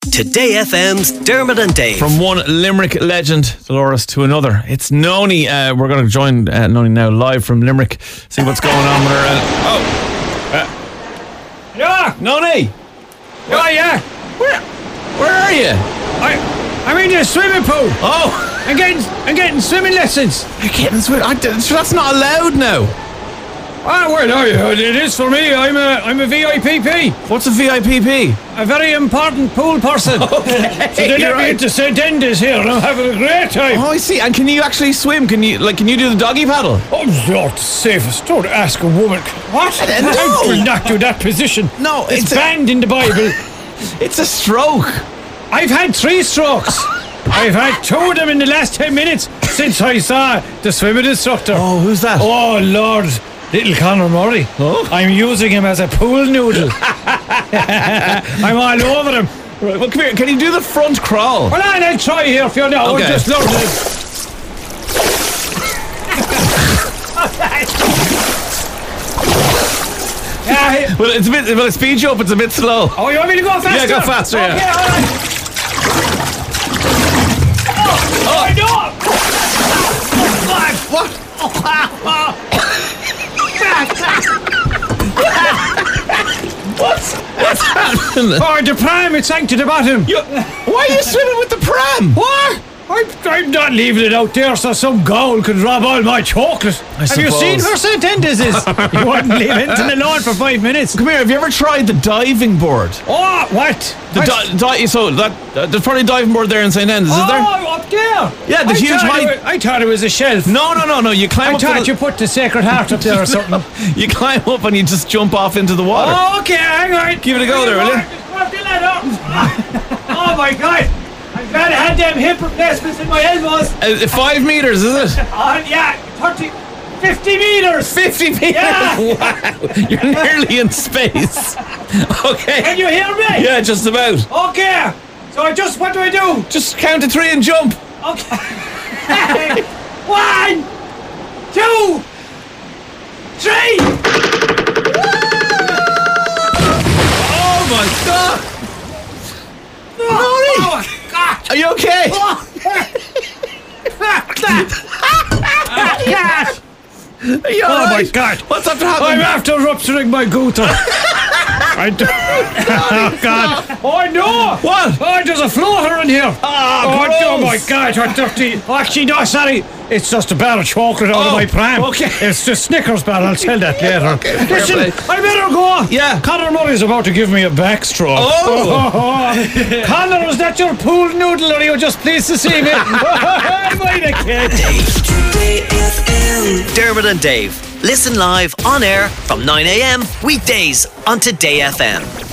Today FM's Dermot and Dave. From one Limerick legend, Dolores, to another. It's Noni. We're going to join Noni now live from Limerick. See what's going on with her. Yeah, Noni! yeah. Where are you? I'm in the swimming pool. Oh! I'm getting swimming lessons. You're getting sweet. That's not allowed now. Ah, well, it is for me. I'm a VIPP. What's a VIPP? A very important pool person. Okay, So they let me into St. Enda's here and I'm having a great time. Oh, I see. And can you actually swim? Can you do the doggy paddle? Oh, Lord safest. Don't ask a woman. What? No. I will not do that position. No, it's banned in the Bible. It's a stroke. I've had 3 strokes. I've had 2 of them in the last 10 minutes since I saw the swimming instructor. Oh, who's that? Oh, Lord. Little Conor Murray. Oh? I'm using him as a pool noodle. I'm all over him. Right, well, come here. Can you do the front crawl? Well, I'll try here for you now. Okay. Just look at it. Yeah, Well, it's a bit. Well, it speeds you up. It's a bit slow. oh, you want me to go faster? Yeah, go faster, Okay, yeah. all right. Oh, I know. What? What's happening? Oh, the pram, it sank to the bottom. Why are you swimming with the pram? What? I'm not leaving it out there so some goal could rob all my chocolate. Have you suppose. seen where St. Enda's is? You wouldn't leave it in the lawn for 5 minutes. Come here. Have you ever tried the diving board? Oh, what? So there's probably a diving board there in St. Enda's, is there? Oh, up there. Yeah, the huge height. I thought it was a shelf. No. You climb I up. thought you put the Sacred Heart up there or something. You climb up and you just jump off into the water. Oh, okay, hang on. Give it a go there, will you? Just go up the ladder. Oh, my God. I'm glad I had them hip replacements in my elbows. 5 meters, is it? Oh, yeah, 50 meters. 50 meters. Yeah. Wow. You're nearly in space. Okay. Can you hear me? Yeah, just about. Okay. So what do I do? Just count to 3 and jump. Okay. 1, 2, 3. Oh my God. Oh, my God. Are you okay? Are you Oh, all my right? God. What's after I'm happening? after rupturing my gutter. I do. Oh, God. Oh, no. What? Oh, there's a floater in here. Ah, oh my gross. God, what dirty. Oh, actually, no, sorry. It's just a bar of chocolate out of my pram. okay. It's the Snickers bar. I'll tell that later. Okay, fair Listen, play. I better go. Yeah. Conor Murray's about to give me a backstroke. Oh. Conor, is that your pool noodle or are you just pleased to see me? Wait a kid. Dermot and Dave. Listen live on air from 9 a.m. weekdays on Today FM.